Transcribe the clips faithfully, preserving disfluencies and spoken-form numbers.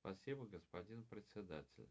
спасибо, господин председатель.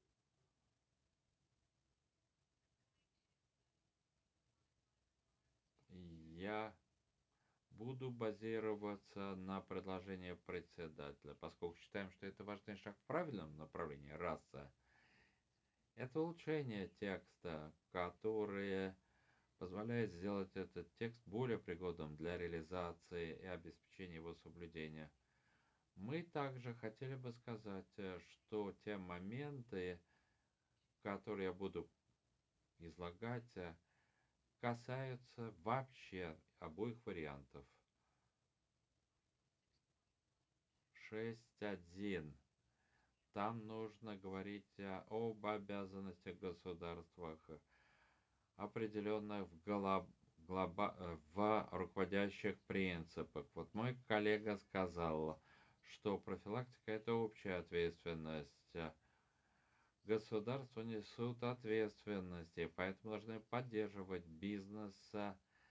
Я буду базироваться на предложении председателя, поскольку считаем, что это важный шаг в правильном направлении. Раз. Это улучшение текста, которое позволяет сделать этот текст более пригодным для реализации и обеспечения его соблюдения. Мы также хотели бы сказать, э, что те моменты, которые я буду излагать, э, касаются вообще обоих вариантов. шесть один. Там нужно говорить э, об обязанностях государствах, определенных в, голо- глоба- э, в руководящих принципах. Вот мой коллега сказал, что профилактика – это общая ответственность. Государства несут ответственность, и поэтому должны поддерживать бизнес э,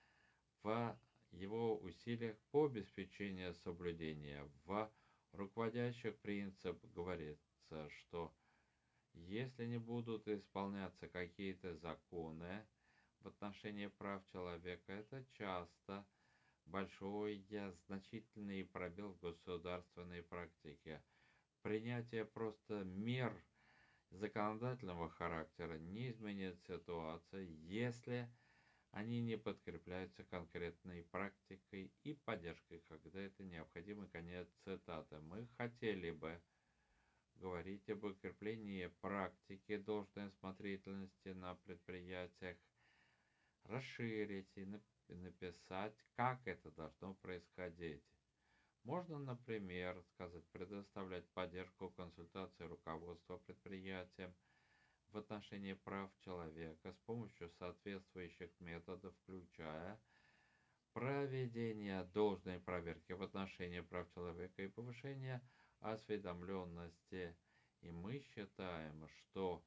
в его усилиях по обеспечению соблюдения. В руководящих принципах говорится, что если не будут исполняться какие-то законы в отношении прав человека, это часто большой, э, значительный пробел в государственной практике. Принятие просто мер законодательного характера не изменит ситуацию, если они не подкрепляются конкретной практикой и поддержкой, когда это необходимо. Конец цитаты. Мы хотели бы говорить об укреплении практики должной осмотрительности на предприятиях, расширить и написать, как это должно происходить. Можно, например, сказать, предоставлять поддержку, консультации руководства предприятиям в отношении прав человека с помощью соответствующих методов, включая проведение должной проверки в отношении прав человека и повышение осведомленности. И мы считаем, что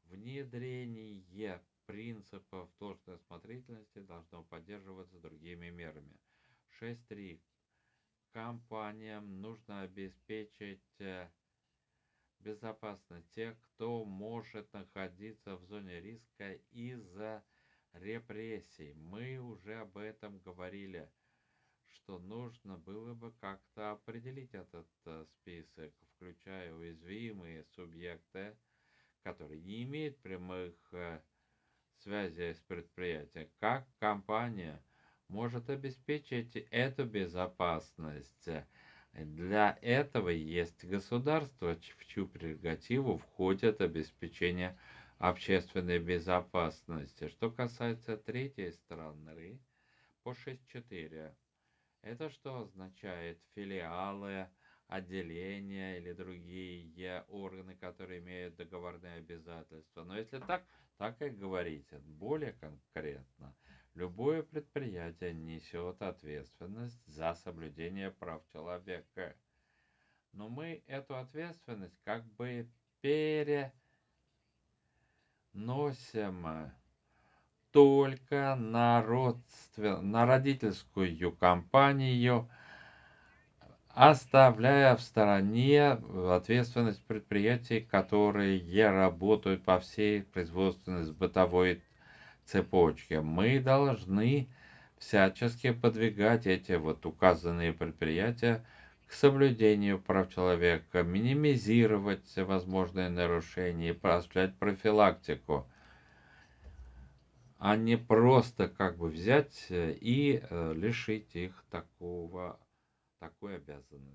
внедрение принципов должной осмотрительности должно поддерживаться другими мерами. шесть три. Компаниям нужно обеспечить э, безопасность тех, кто может находиться в зоне риска из-за репрессий. Мы уже об этом говорили, что нужно было бы как-то определить этот э, список, включая уязвимые субъекты, которые не имеют прямых э, связей с предприятием. Как компания может обеспечить эту безопасность? Для этого есть государство, в чью прерогативу входит обеспечение общественной безопасности. Что касается третьей стороны, по шесть четыре, это что означает? Филиалы, отделения или другие органы, которые имеют договорные обязательства. Но если так, так и говорите, более конкретно. Любое предприятие несет ответственность за соблюдение прав человека. Но мы эту ответственность как бы переносим только на, родствен... на родительскую компанию, оставляя в стороне ответственность предприятий, которые работают по всей производственной бытовой цепочке. Мы должны всячески подвигать эти вот указанные предприятия к соблюдению прав человека, минимизировать возможные нарушения и осуществлять профилактику, а не просто как бы взять и э, лишить их такого, такой обязанности.